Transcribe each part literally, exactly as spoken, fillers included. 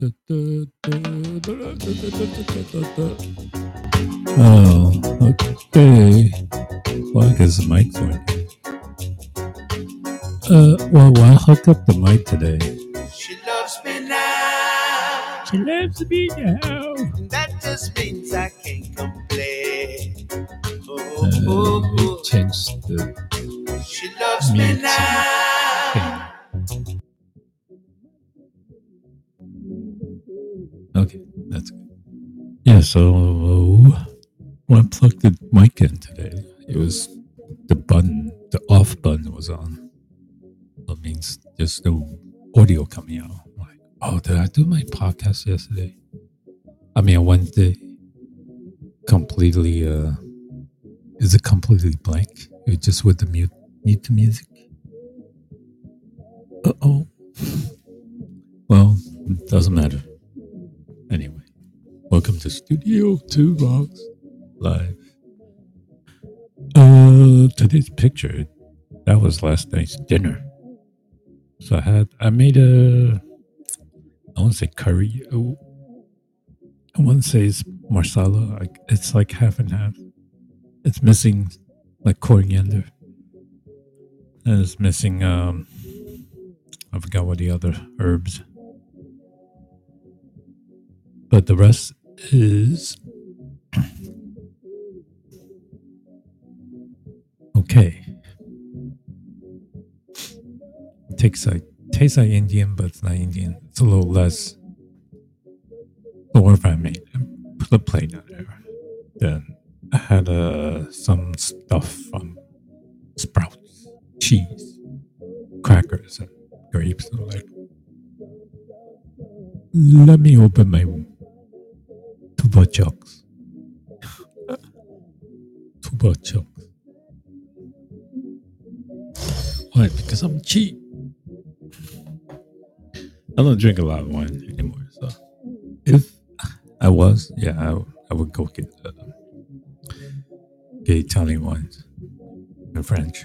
Oh, okay. Well, I guess the mic's working. Uh, well, I hooked up the mic today. She loves me now. She loves me now. And that just means I can't complain. Oh, Uh, oh, we oh. changed the She loves me mute now. thing. Okay, that's good. Yeah, so when I plugged the mic in today, it was the button, the off button was on. That means there's no audio coming out. I'm like, oh, did I do my podcast yesterday? I mean, on Wednesday. Completely, uh, is it completely blank? It's just with the mute, mute to music. Uh oh. Well, it doesn't matter. Anyway, welcome to Studio Two Rocks Live. Uh, today's picture, that was last night's dinner. So I had, I made a, I want to say curry. Oh, I want to say it's marsala. Like, it's like half and half. It's missing like coriander. And it's missing, um, I forgot what the other herbs. But the rest is okay. It takes like tastes like Indian, but it's not Indian. It's a little less. The whatever I made, put a plate on there. Then I had uh, some stuff from Sprouts, cheese, crackers, and grapes. So like, let me open my tuba chucks. Tuba chucks. Why? Because I'm cheap. I don't drink a lot of wine anymore. So if I was, yeah, I, I would go get uh, get Italian wines in French.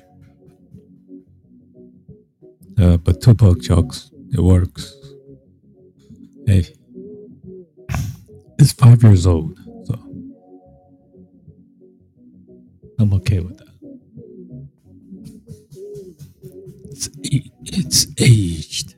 Uh, but Tupac chucks, it works. Hey, it's five years old, so I'm okay with that. It's it's aged.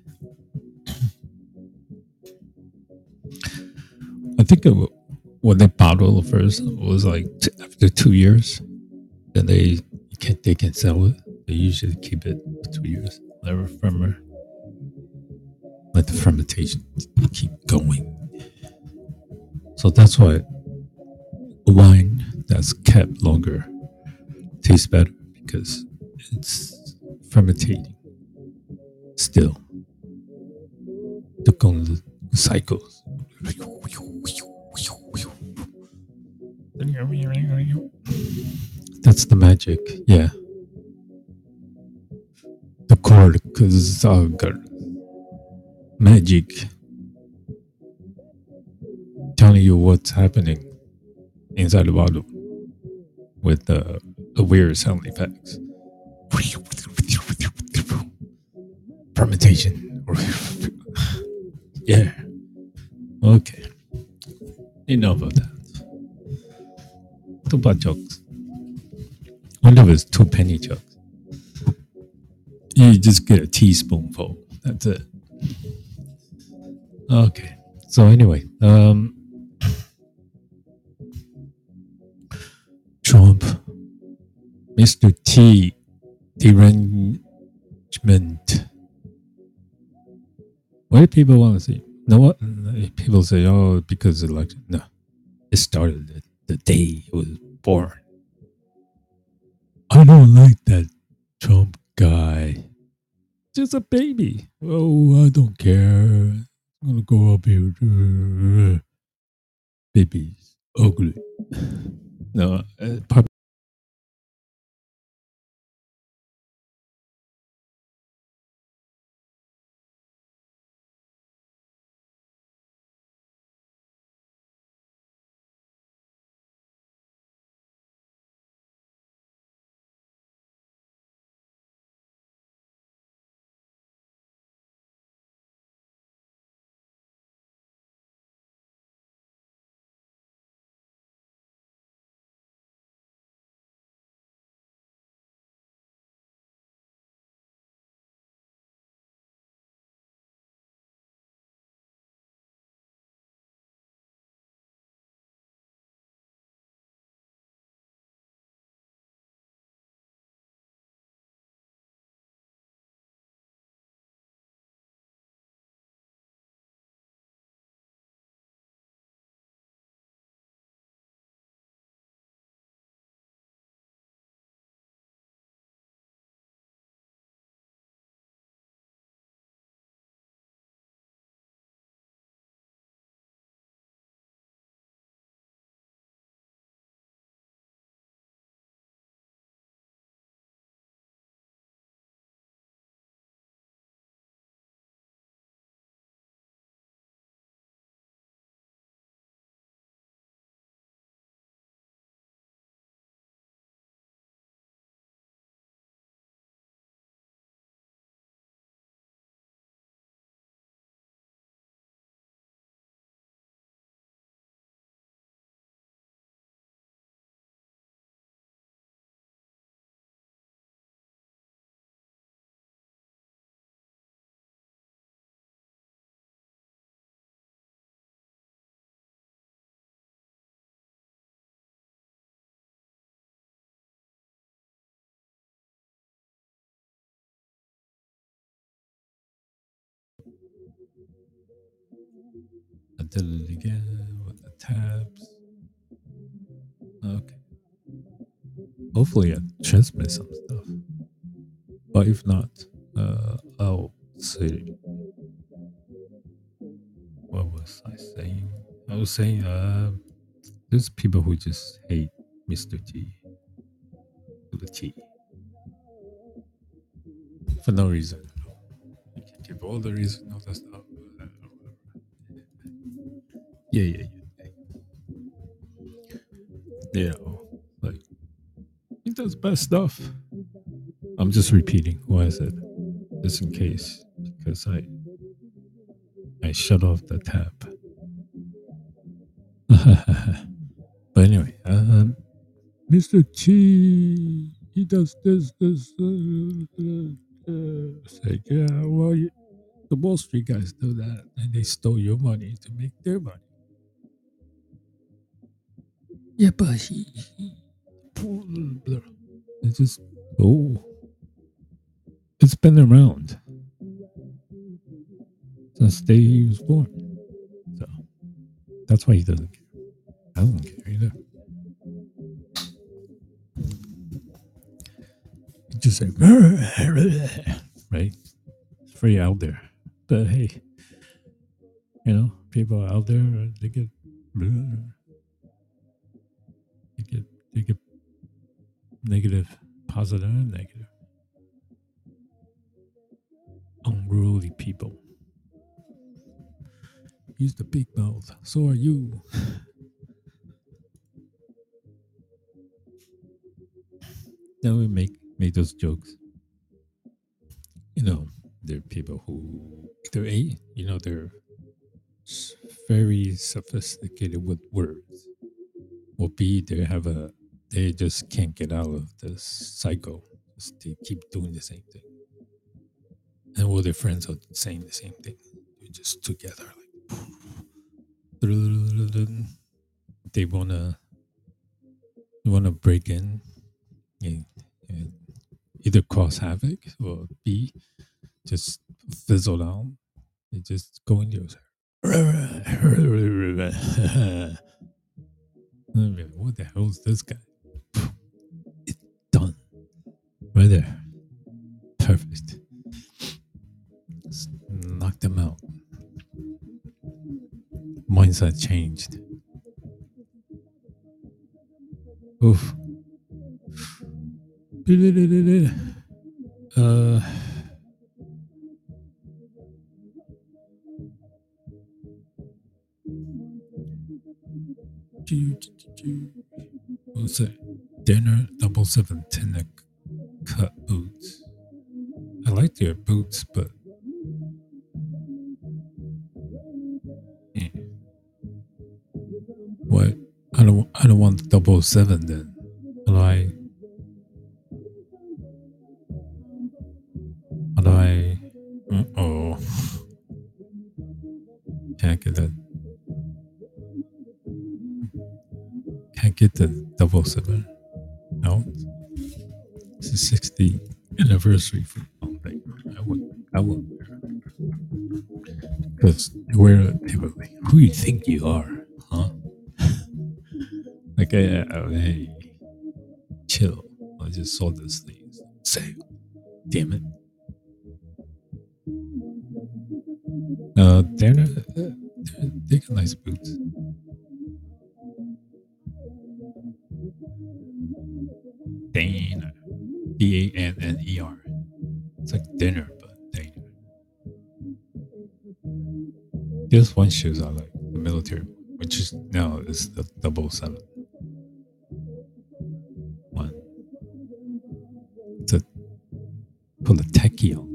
I think it, when they bottle it first it was like t- after two years, then they can they can sell it. They usually keep it for two years. Never firmer. Let the fermentation keep going. So that's why a wine that's kept longer tastes better because it's fermenting still. Took on the cycles. That's the magic, yeah. The chord, because it's all got magic telling you what's happening inside the bottle with the, the weird sound effects. Fermentation. Yeah. Okay. Enough of that. Two butt jokes. One of it's two penny chucks. You just get a teaspoonful. That's it. Okay. So anyway, um, Trump, Mister T, derangement. What do people want to see? No, what people say? Oh, because election. No, it started the, the day he was born. I don't like that Trump guy. Just a baby. Oh, I don't care. I'm gonna go up here. Babies ugly. No, uh, I did it again with the tabs. Okay. Hopefully I transmit some stuff. But if not, uh, I'll see. What was I saying? I was saying, uh, there's people who just hate Mister T to the T for no reason. You can give all the reason, all that stuff. Yeah, yeah, yeah. Yeah, like he does bad stuff. I'm just repeating what I said, just in case, because I I shut off the tab. But anyway, um, Mister T, he does this, this. Uh, uh, uh, it's like, yeah, well, you, the Wall Street guys do that, and they stole your money to make their money. Yeah, but he, he it's just oh, it's been around since the day he was born, so that's why he doesn't care. I don't care either. He just like right, it's free out there, but hey, you know, people out there they get they get they get negative, positive, and negative. Unruly people. He's the big mouth. So are you. Then we make make those jokes. You know, there are people who they're a you know they're very sophisticated with words. Or B, they have a they just can't get out of this cycle. Just they keep doing the same thing. And all their friends are saying the same thing. They're just together like they wanna they wanna break in and, and either cause havoc or B just fizzle out. They just go in there. What the hell is this guy? It's done. Right there. Perfect. Just knock them out. Mindset changed. Oof. Uh, what's that? Dinner double seven tennis cut boots. I like their boots, but yeah. What? I don't. I don't want double seven then. How do I? How do I? Oh, can't get that. Can't get the double seven out. It's a sixty anniversary for something. I would. I would wear because we're people like, who you think you are, huh? Like, hey, uh, hey, chill. I just saw this thing. Say, damn it. Uh, they're, they're, they got nice boots. Dana. D A N N E R. It's like dinner, but Dana. There's one shoes I like, the military, which is now is the double seven. One. To put the techie on.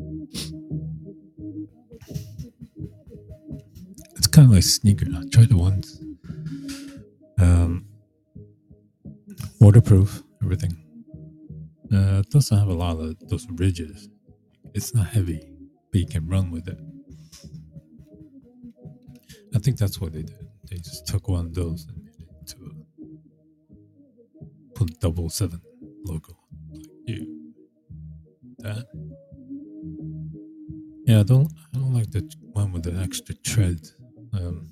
It's kind of like sneaker. I tried it once. Um, waterproof, everything. Uh, it doesn't have a lot of those ridges. It's not heavy, but you can run with it. I think that's what they did. They just took one of those and made it into a put double seven logo. Like you, that. Yeah, I don't. I don't like the one with the extra tread Um,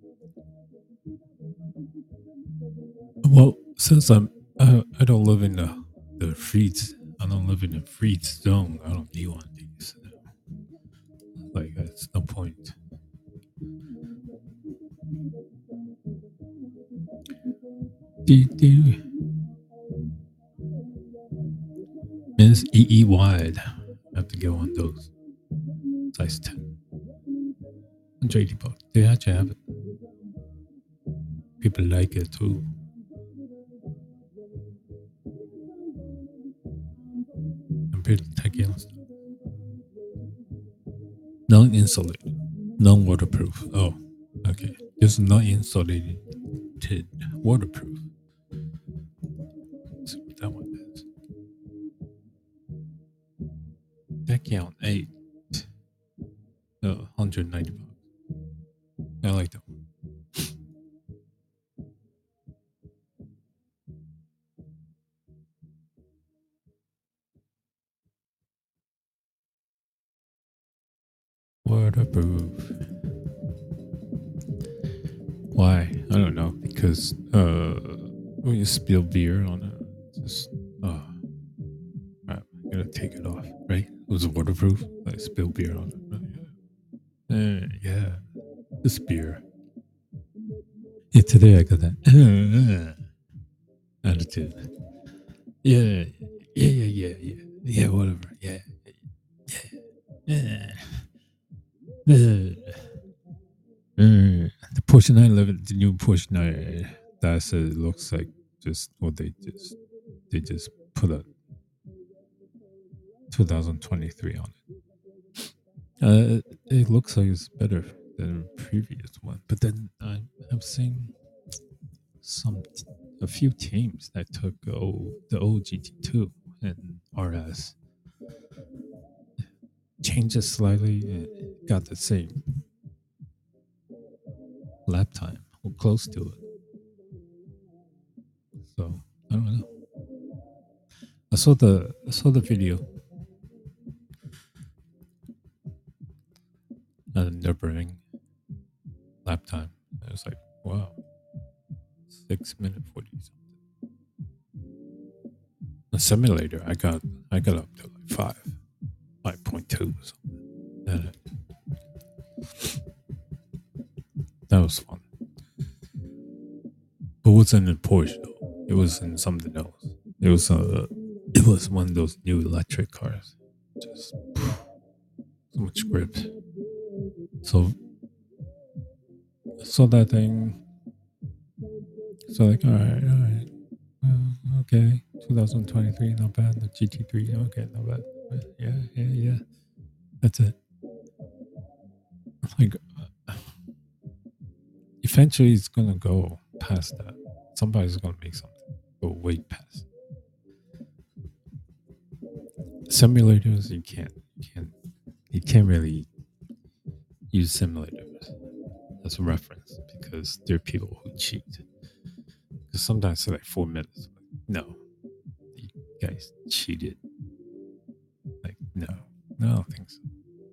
well, since I'm I, I don't live in the the freeze, I don't live in the freeze zone. I don't need one of these. Like, it's no point. Do do Miss E E wide. I have to get one of those. Size ten. one hundred eighty bucks. They actually have it. People like it too. Compared to Tachyon stuff. Non insulated. Non waterproof. Oh, okay. Just non insulated waterproof. Let's see what that one is. Tachyon eight. Oh, one hundred ninety bucks. I like that one. Waterproof. Why? I don't know. Because uh, when you spill beer on it, just oh, right, I gotta take it off. Right? It was waterproof. I spill beer on it. Uh, yeah, this beer. Yeah, today I got that uh, attitude. Yeah, yeah, yeah, yeah, yeah, yeah. Whatever. Yeah, yeah. Uh, uh, the Porsche nine eleven, the new Porsche nine, that's it looks like just what they just they just put a twenty twenty-three on it. Uh, it looks like it's better than the previous one, but then I, I'm seeing some a few teams that took oh, the old G T two and R S, changed it slightly, and got the same lap time or close to it. So I don't know. I saw the I saw the video. And Nürburgring lap time. I was like, wow, six minute forty something. The simulator, I got I got up to like five, five point two or something. And that was fun. But it wasn't in Porsche though. It was in something else. It was uh, it was one of those new electric cars. Just so much grip. So saw that thing. So like, all right, all right, uh, okay, twenty twenty-three, not bad. The G T three, okay, not bad. Yeah, yeah, yeah. That's it. Like, uh, eventually, it's gonna go past that. Somebody's gonna make something go way past. Simulators, you can't, you can't, you can't really use simulators as a reference because there are people who cheat. Because sometimes it's like four minutes. No, you guys cheated. Like, no, no, I don't think so.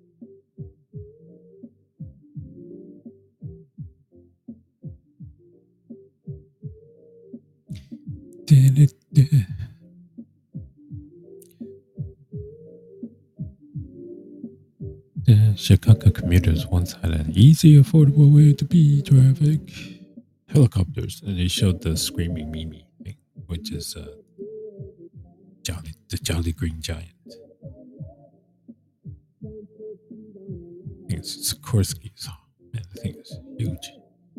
The Chicago commuters once had an easy, affordable way to beat traffic. Helicopters, and they showed the screaming Mimi thing, which is uh, Jolly, the Jolly Green Giant. I think it's Sikorsky's. Man, the thing is huge.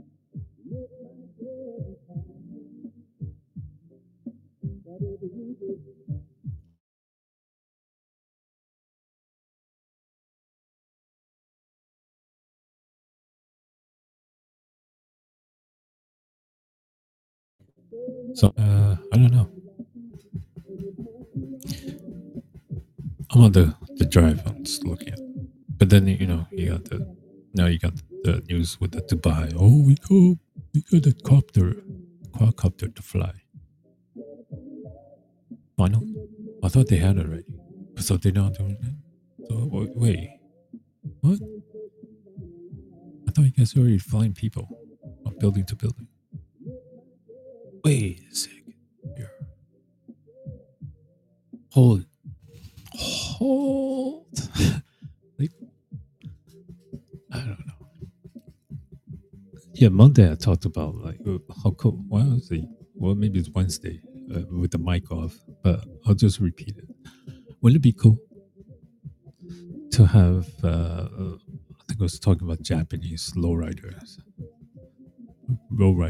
So uh, I don't know. I'm on the, the drive. I'm just looking at it. But then, you know, you got the, now you got the news with the Dubai. Oh, we go, we got a copter, quadcopter to fly. Final? I thought they had it already. So they're not doing it? So, wait, what? I thought you guys were already flying people from building to building. Wait a second. Here. Hold. Hold. Like, I don't know. Yeah, Monday I talked about like uh, how cool. Well, was it? Well, maybe it's Wednesday uh, with the mic off, but I'll just repeat it. Wouldn't it be cool to have? Uh, uh, I think I was talking about Japanese lowriders, lowrider,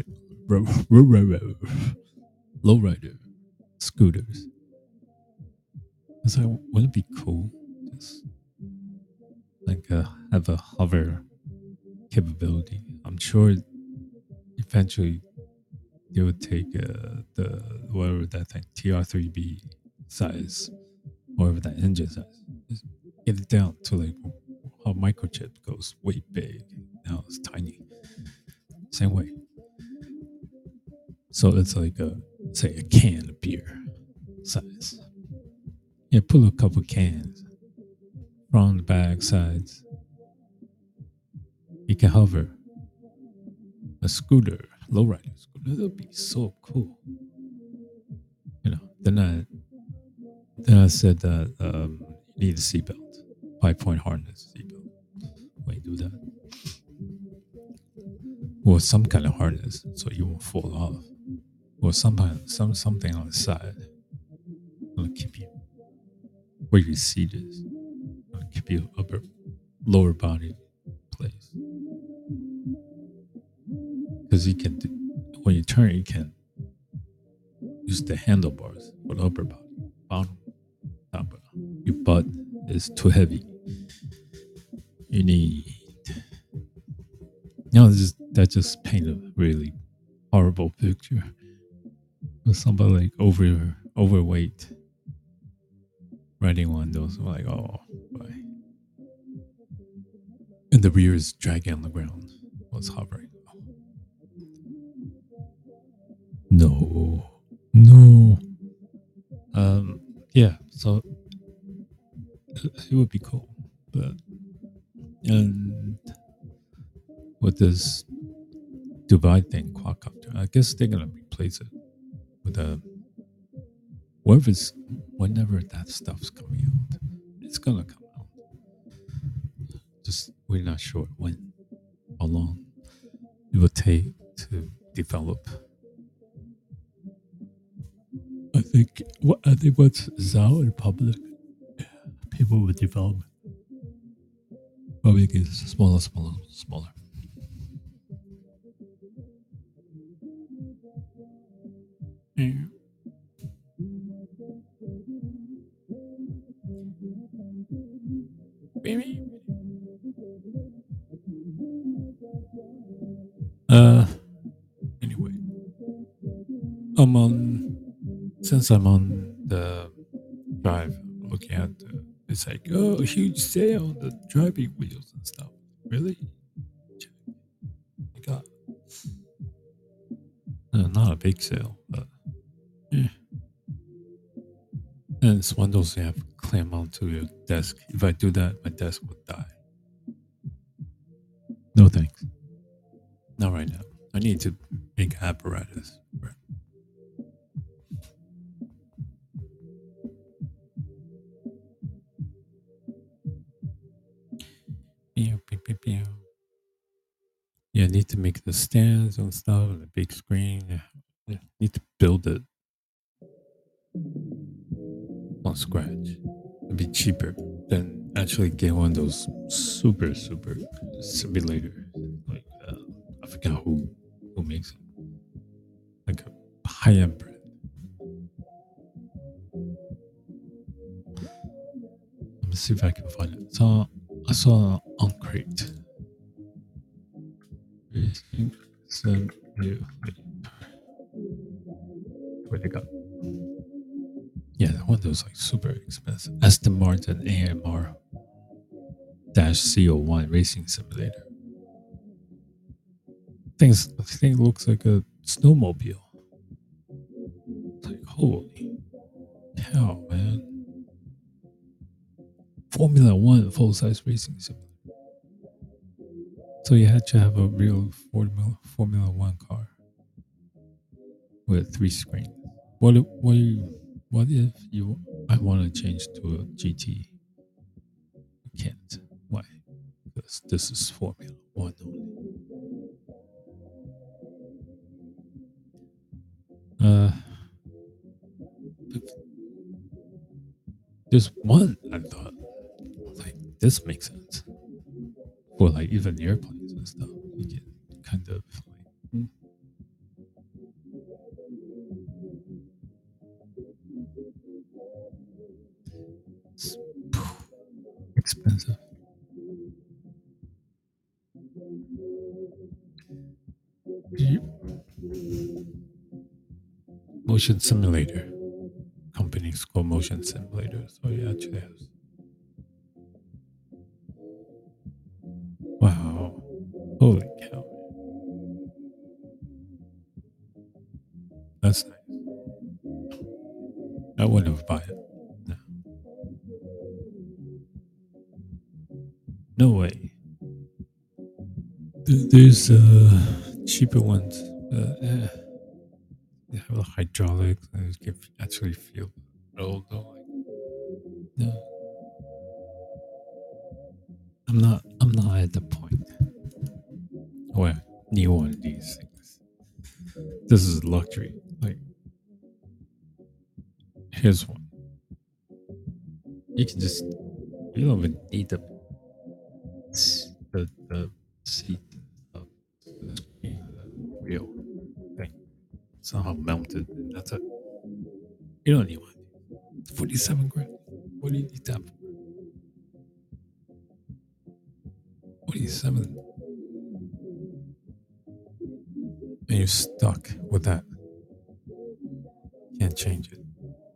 lowrider scooters. It's like, wouldn't it be cool? Just like uh, have a hover capability. I'm sure eventually they would take uh, the whatever that thing T R three B size, whatever that engine size, just get it down to like how microchip goes way big. Now it's tiny. Same way. So it's like a say a can of beer size. Yeah, pull a couple cans from the back sides. You can hover a scooter, lowrider scooter. That would be so cool. You know. Then I then I said that um, you need a seatbelt, five point harness seatbelt when you do that, or some kind of harness so you won't fall off, or some some something on the side will keep you where your seat is, will keep your upper lower body place. Because you can do, when you turn, you can use the handlebars for the upper body, bottom, top. Your butt is too heavy. You need, you know, just, that just paint a really horrible picture of somebody like over overweight riding one of those. Like, oh, boy. And the rear is dragging on the ground while it's hovering. No, no. Um, yeah, so it would be cool, but and with this Dubai thing, quadcopter, I guess they're gonna replace it with a whatever's whenever that stuff's coming out, it's gonna come out. Just we're not sure when, how long it will take to develop. I think what I think what's out in public, people with development probably gets smaller, smaller, smaller. Yeah. Uh, anyway, I'm on. Since I'm on the drive, looking at the, it's like, oh, huge sale on the driving wheels and stuff. Really? You got uh, not a big sale, but yeah. And it's one of those you have to clamp onto your desk. If I do that, my desk would die. No thanks. Not right now. I need to make apparatus. Yeah, I need to make the stands and stuff and the big screen. Yeah, need to build it from scratch. It'd be cheaper than actually get one of those super, super simulators. Like, uh, I forgot who, who makes it. Like a high end brand. Let me see if I can find it. So I saw on Crate. So, where they got? Yeah, that one was like super expensive. Aston Martin A M R dash C zero one racing simulator. Things, I think it looks like a snowmobile. It's like, holy cow, man. Formula One full size racing simulator. So you had to have a real Formula Formula One car with three screens. What if, what you what if you I want to change to a G T? You can't. Why? Because this is Formula One only. Uh, there's one I thought like this makes sense for like even airplanes and stuff. You can kind of like hmm, it's expensive. You- Motion simulator companies called motion simulators. So you actually have wow, holy cow, that's nice. I wouldn't have bought it. No, no way. Th- There's uh, cheaper ones. Uh, eh, they have a hydraulics and you can actually feel the roll though. Like, no, I'm not. I'm not at the point where I need one of these things. This is luxury. Like, here's one. You can just. You don't even need the the, the seat of the wheel thing. Somehow mounted. And that's it. You don't need one. Forty-seven grand. What do you need that for? Forty-seven, and you're stuck with that. Can't change it.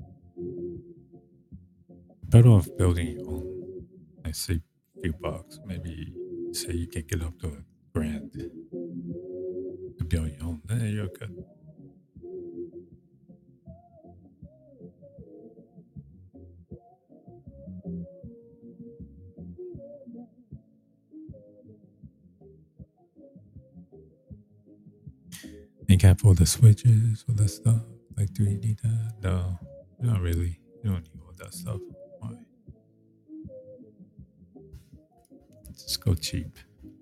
Better off building your own. I say a few bucks. Maybe say you can get up to a grand to build your own. Then you're good. You can't pull the switches, all that stuff. Like, do you need that? No, not really. You don't need all that stuff. Why? Just go cheap.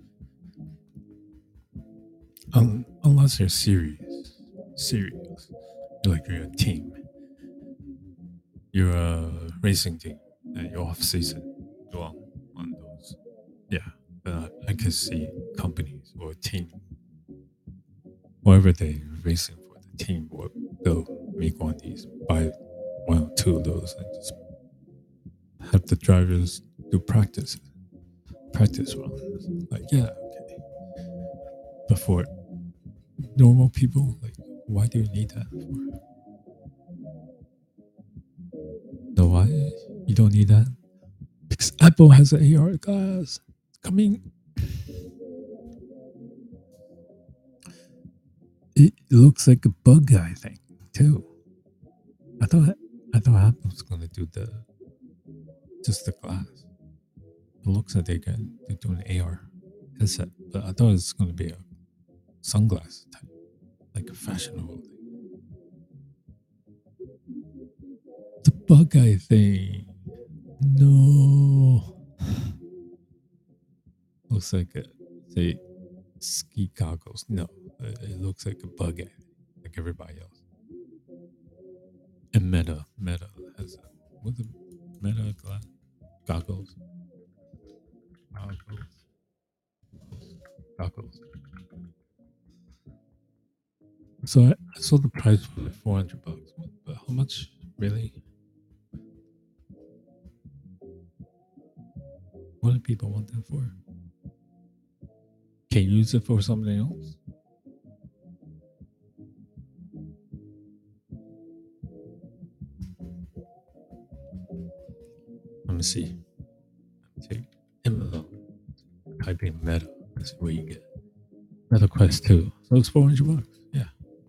Um, unless you're serious. Serious. You're like you're a team. You're a racing team and you're off season. You're on one of those. Yeah. But I can see companies or a team, whatever they're racing for, the team, or they'll make one of these, buy one or two of those, and just have the drivers do practice, practice runs. Like, yeah, okay. But for normal people, like, why do you need that for? No, why? You don't need that? Because Apple has an A R glass coming. It looks like a bug guy thing too. I thought I thought Apple was gonna do the just the glass. It looks like they can they're doing an A R headset, but I thought it was gonna be a sunglass type, like a fashionable thing. The bug guy thing. No. Looks like a say ski goggles. No, it, it looks like a bug guy, like everybody else. And Meta, Meta has a what's a Meta glass goggles, goggles, goggles. So I, I saw the price for like four hundred bucks, but how much really? What do people want that for? Can you use it for something else? Let me see. Take Amazon. Type in Meta. That's where you get Meta Quest two. So it's four hundred bucks. Yeah.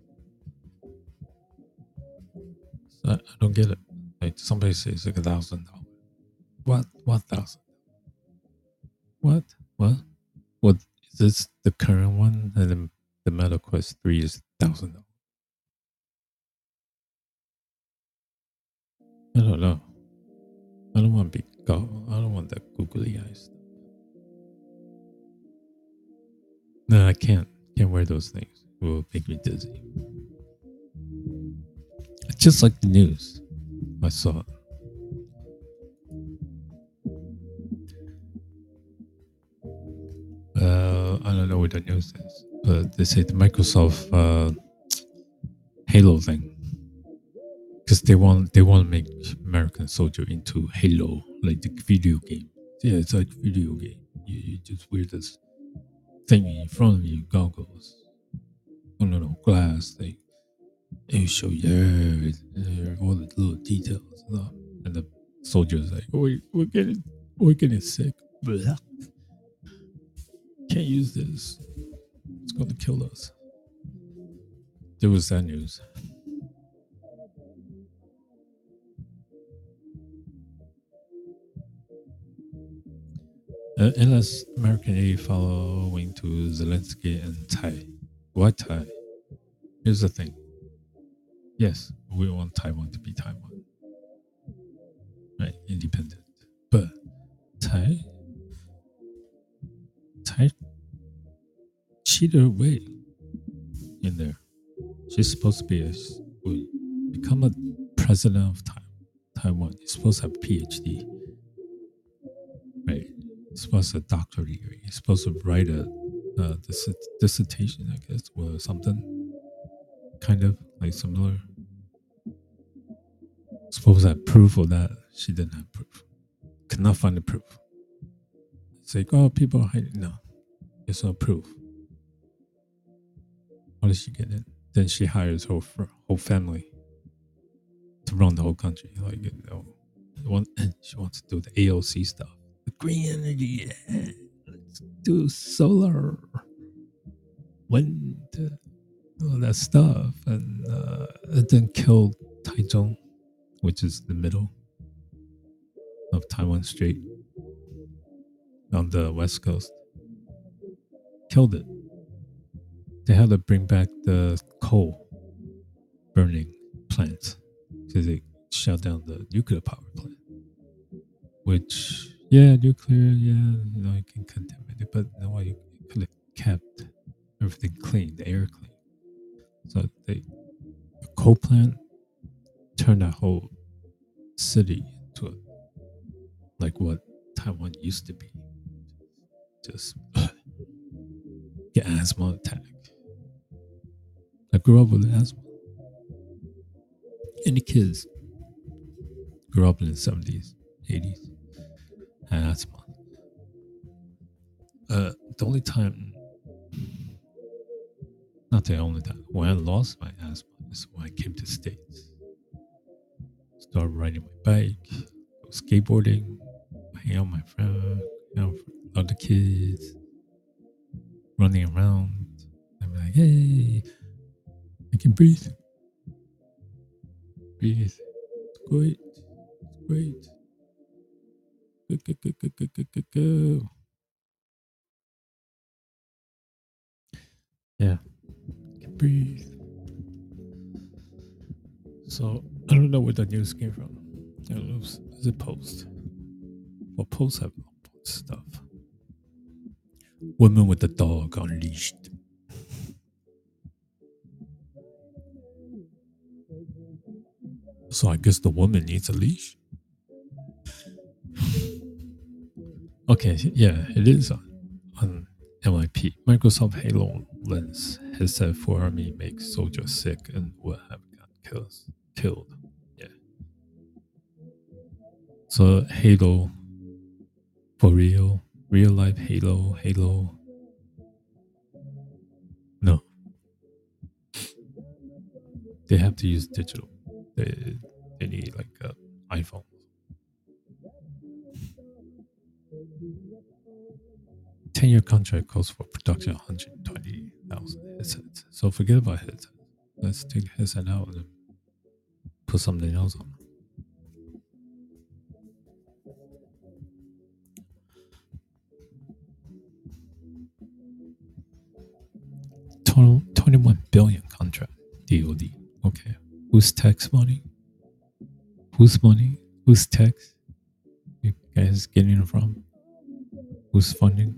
So I, I don't get it. Like somebody says like a thousand dollars. What? What thousand? What? What? What? This the current one, and then the Meta Quest three is thousand dollars. I don't know. I don't want to be go. I don't want that googly eyes stuff. No, I can't. Can't wear those things. It will make me dizzy. It's just like the news. I saw it. Uh, I don't know what the news is, but they say the Microsoft uh, Halo thing, because they want they want to make American Soldier into Halo, like the video game. Yeah, it's like video game. You, you just wear this thing in front of you, goggles, oh no no glass thing. And you show yeah, yeah, all the little details, stuff. And the soldier's like, oh, we, we're getting we're getting sick. Blah. Can't use this. It's going to kill us. There was that news. Uh, unless American aid following to Zelensky and Thai. Why Thai? Here's the thing. Yes, we want Taiwan to be Taiwan. Right, independent. But Thai, Thai cheated away in there. She's supposed to be a, become a president of Taiwan. You're supposed to have a PhD. Right. You're supposed to have a doctorate degree. You're supposed to write a, a dis- dissertation, I guess, or something kind of like similar. Supposed to have proof of that. She didn't have proof. Could not find the proof. It's like, oh, people are hiding. No, there's no proof. How did she get in? Then she hires her whole family to run the whole country. Like, you know, one, she wants to do the A O C stuff, the green energy. Yeah. Let's do solar, wind, all that stuff, and uh, it then killed Taichung, which is the middle of Taiwan Strait on the west coast. Killed it. They had to bring back the coal burning plants because they shut down the nuclear power plant. Which, yeah, nuclear, yeah, you know, you can contaminate it, but no, you could have kept everything clean, the air clean. So they, the coal plant turned that whole city to a, like what Taiwan used to be. Just get asthma attack. I grew up with asthma. Any kids grew up in the seventies, eighties, had asthma. Uh, the only time, not the only time, when I lost my asthma is when I came to the States. Started riding my bike, go skateboarding, hang out with my friends, hang out with other kids, running around. I'm like, hey, I can breathe. Breathe. It's great. It's great. Go, go, go, go, go, go, go, go. Yeah. I can breathe. So, I don't know where the news came from. I don't know. Is it Post? Well, Post have stuff. Women with the dog unleashed. So I guess the woman needs a leash. Okay, yeah, it is on, on M I P. Microsoft Halo Lens headset for Army makes soldiers sick and will have gotten kills, killed. Yeah. So Halo, for real, real life Halo, Halo. No. They have to use digital. They, they need like an iPhone. ten-year contract calls for production one hundred twenty thousand headsets. So forget about headsets. Let's take the headset out and put something else on. twenty-one billion contract, D O D. Okay. Whose tax money? Whose money? Whose tax? You guys getting it from? Who's funding?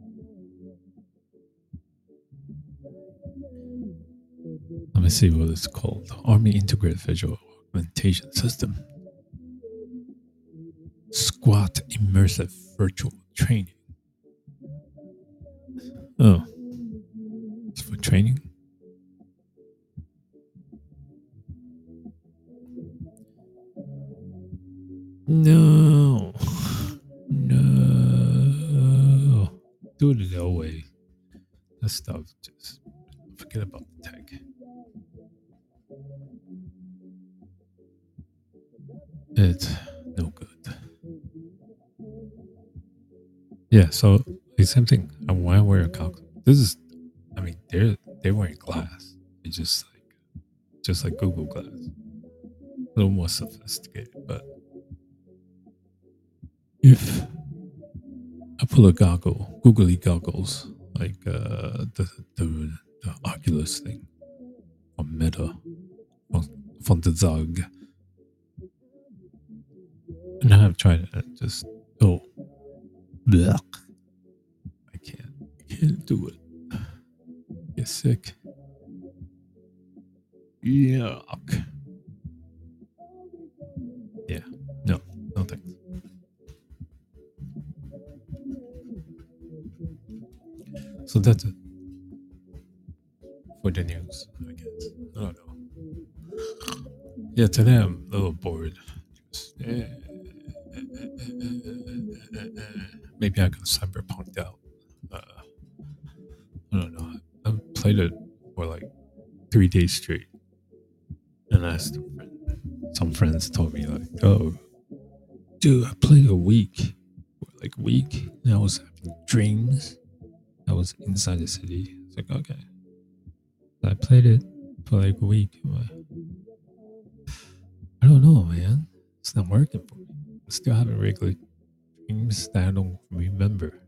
Let me see what it's called. Army Integrated Visual Augmentation System. Squat Immersive Virtual Training. Oh. It's for training? No. No. Do it that way. That stuff, just forget about the tech. It's no good. Yeah, so the same thing. I want to wear a goggles. This is, I mean, they're they're wearing glass. It's just like, just like Google Glass, a little more sophisticated. But if I pull a goggle, googly goggles, like uh, the the the Oculus thing from Meta, from, from the Zug, and I have tried it. And just oh, blech. I can't, I can't do it. Get sick. Yuck. Yeah, no, no thanks. So that's it for the news, I guess. I don't know. Yeah, today I'm a little bored. Just, eh, maybe I got cyberpunked out. Uh, I don't know. I played it for like three days straight. And I asked a friend. Some friends told me like, oh, dude, I played a week. Like a week. And I was having dreams. I was inside the city. It's like, okay. I played it for like a week. I don't know, man. It's not working for me. I still having regular dreams that I don't remember.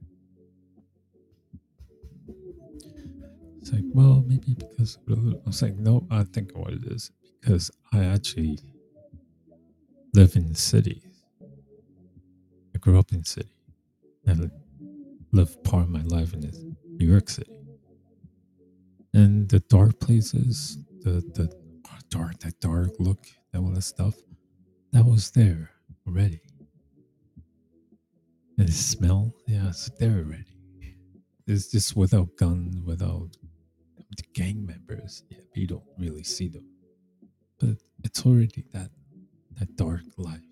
It's like, well, maybe because I was like, no, I think what it is because I actually live in the city. I grew up in the city. I lived part of my life in New York City. And the dark places, the the dark, that dark look, that all that stuff, that was there already. And the smell, yeah, it's there already. It's just without guns, without the gang members. Yeah, you don't really see them. But it's already that that dark life.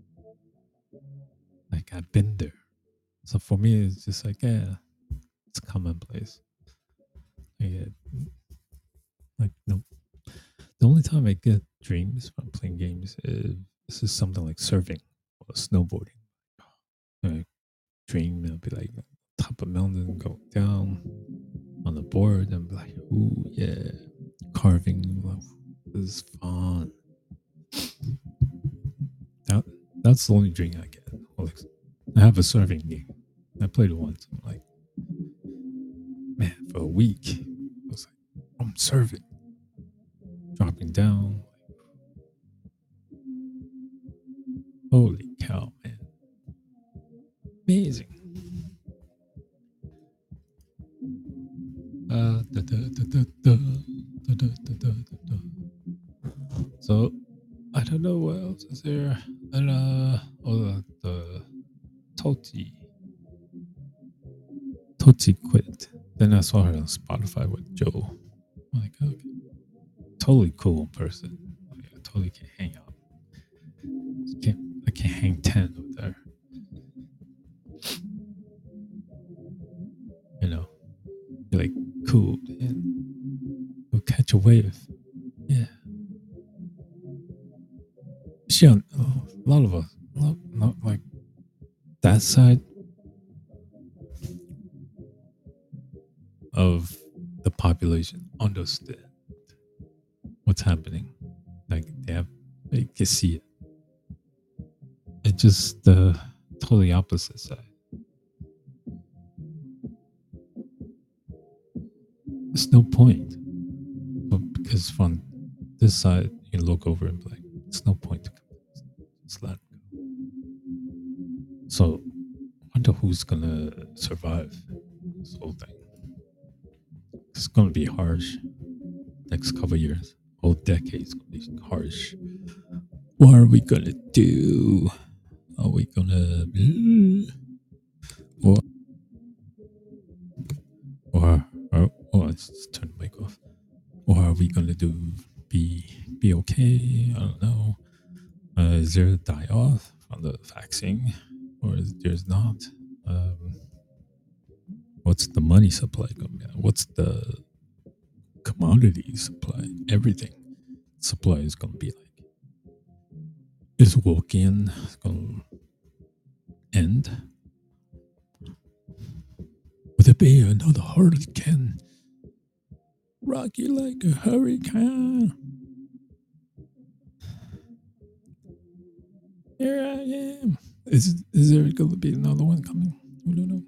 Like I've been there. So for me, it's just like, yeah, it's commonplace. Yeah, like no. The only time I get dreams from playing games is this is something like surfing or snowboarding. I dream I'll be like top of a mountain, go down on the board, and be like, ooh yeah, carving. This is fun. That that's the only dream I get. Like, I have a surfing game. I played it once. I'm like, man, for a week, I was like, I'm surfing, dropping down. Holy cow, man. Amazing. Uh, da, da, da, da, da, da, da, da, da. So, I don't know what else is there. And, uh, oh, the, the Toti. Toti quit. Then I saw her on Spotify with Joe. I'm like, okay. Totally cool person. Like, I totally can hang out. Can't, I can hang ten over there. You know, you're like, cool, man. Go catch a wave. Yeah. She on oh, a lot of us, not, not like that side of the population understand what's happening. Like they have, they can see it. It's just the totally opposite side. It's no point. But because from this side, you look over and be like, it's no point to just let it go. So, I wonder who's gonna survive this whole thing. It's gonna be harsh. Next couple years, whole decade's gonna be harsh. What are we gonna do? Are we gonna or or or, or let's just turn the mic off? Or are we gonna do be be okay? I don't know. Uh, is there a die off on the vaccine, or is there's not? Um, what's the money supply going? What's the commodity supply? Everything supply is gonna be like. Is walk-in going to end? Would it be another hurricane? Rock you like a hurricane. Here I am. Is is there going to be another one coming? We don't know.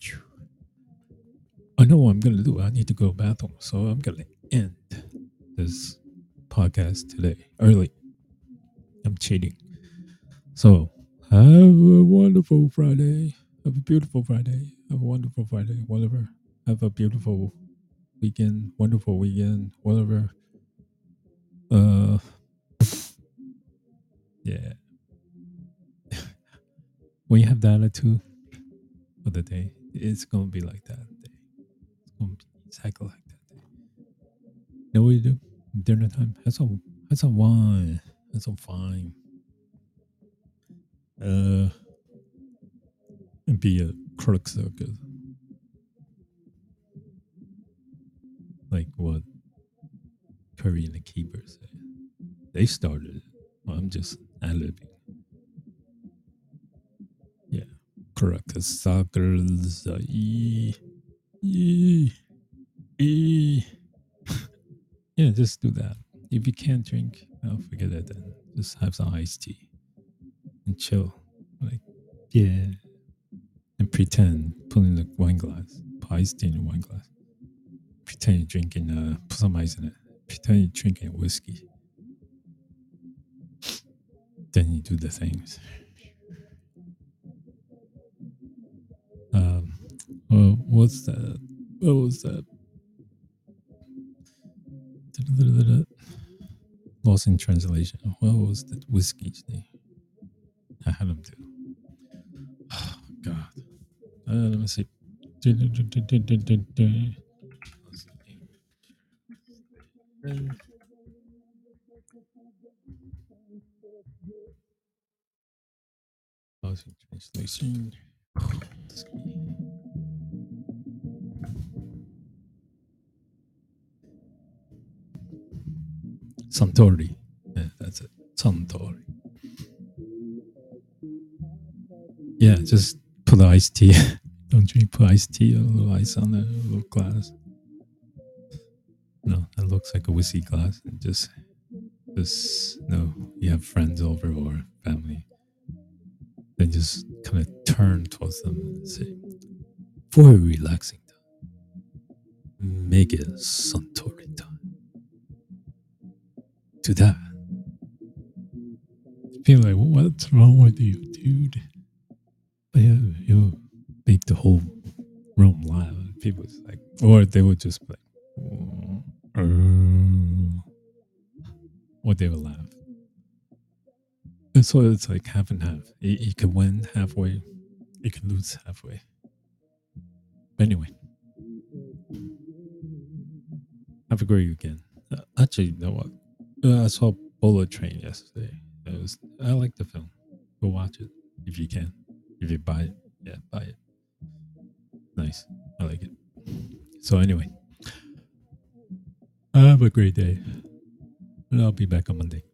I know what I'm going to do. I need to go to the bathroom, so I'm going to end this podcast today early. I'm cheating. So, have a wonderful Friday. Have a beautiful Friday. Have a wonderful Friday. Whatever. Have a beautiful weekend. Wonderful weekend. Whatever. Uh, yeah. When you have the attitude for the day, it's going to be like that day. It's going to be exactly like that day. You know what you do? Dinner time. Have some, have some wine. Have some fine. Uh, and be a crook circus. Like what Curry and the Keepers said. They started it. Well, I'm just ad-libbing. Yeah. Crook circles. Uh, e, e, e. Yeah, just do that. If you can't drink, I'll forget it then. Just have some iced tea. And chill. Like, yeah. And pretend, put in the wine glass. Put iced tea in a wine glass. Pretend you're drinking, uh, put some ice in it. Pretend you're drinking whiskey. Then you do the things. Um, well, what's that? What was that? Lost in translation. What was that whiskey's name? I had him too. Oh, God. Uh, let me see. Lost in translation. Suntory. Yeah, that's it. Suntory. Yeah, just put the iced tea. Don't drink, put iced tea, a little ice on it, a little glass. No, that looks like a whiskey glass. And just, just, no, you have friends over or family. Then just kind of turn towards them and say, for a relaxing time, make it Suntory time. Do that. People like, what's wrong with you, dude? But yeah, you'll make the whole room laugh. People like, or they would just be like, oh, uh, or they would laugh. And so it's like half and half. You, you can win halfway, you can lose halfway. But anyway, have a great weekend. Uh, actually, you know what? Uh, I saw Bullet Train yesterday. It was, I like the film. Go watch it if you can. If you buy it, yeah, buy it. Nice. I like it. So anyway, have a great day. And I'll be back on Monday.